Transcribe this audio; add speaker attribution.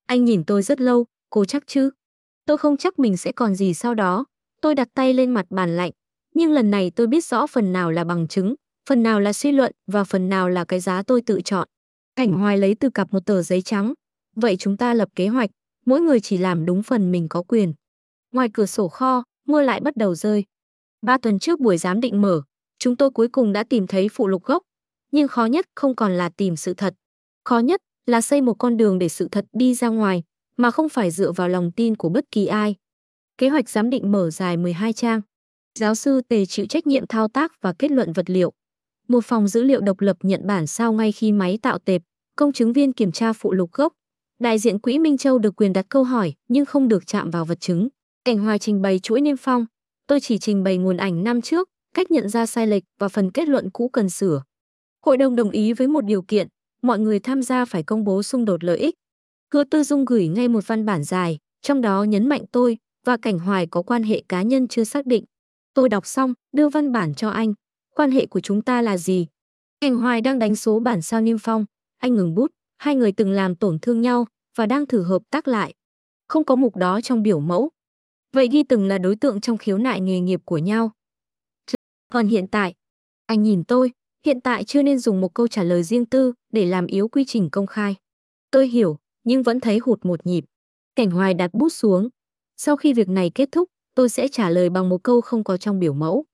Speaker 1: Anh nhìn tôi rất lâu, cô chắc chứ? Tôi không chắc mình sẽ còn gì sau đó. Tôi đặt tay lên mặt bàn lạnh. Nhưng lần này tôi biết rõ phần nào là bằng chứng, phần nào là suy luận và phần nào là cái giá tôi tự chọn. Cảnh Hoài lấy từ cặp một tờ giấy trắng. Vậy chúng ta lập kế hoạch, mỗi người chỉ làm đúng phần mình có quyền. Ngoài cửa sổ kho, mưa lại bắt đầu rơi. 3 tuần trước buổi giám định mở, chúng tôi cuối cùng đã tìm thấy phụ lục gốc. Nhưng khó nhất không còn là tìm sự thật. Khó nhất là xây một con đường để sự thật đi ra ngoài, mà không phải dựa vào lòng tin của bất kỳ ai. Kế hoạch giám định mở dài 12 trang. Giáo sư Tề chịu trách nhiệm thao tác và kết luận vật liệu. Một phòng dữ liệu độc lập nhận bản sao ngay khi máy tạo tệp, công chứng viên kiểm tra phụ lục gốc. Đại diện Quỹ Minh Châu được quyền đặt câu hỏi nhưng không được chạm vào vật chứng. Cảnh Hoài trình bày chuỗi niêm phong, tôi chỉ trình bày nguồn ảnh năm trước, cách nhận ra sai lệch và phần kết luận cũ cần sửa. Hội đồng đồng ý với một điều kiện, mọi người tham gia phải công bố xung đột lợi ích. Hứa Tư Dung gửi ngay một văn bản dài, trong đó nhấn mạnh tôi và Cảnh Hoài có quan hệ cá nhân chưa xác định. Tôi đọc xong, đưa văn bản cho anh. Quan hệ của chúng ta là gì? Cảnh Hoài đang đánh số bản sao niêm phong. Anh ngừng bút, hai người từng làm tổn thương nhau và đang thử hợp tác lại. Không có mục đó trong biểu mẫu. Vậy ghi từng là đối tượng trong khiếu nại nghề nghiệp của nhau. Còn hiện tại, anh nhìn tôi, hiện tại chưa nên dùng một câu trả lời riêng tư để làm yếu quy trình công khai. Tôi hiểu, nhưng vẫn thấy hụt một nhịp. Cảnh Hoài đặt bút xuống. Sau khi việc này kết thúc, tôi sẽ trả lời bằng một câu không có trong biểu mẫu.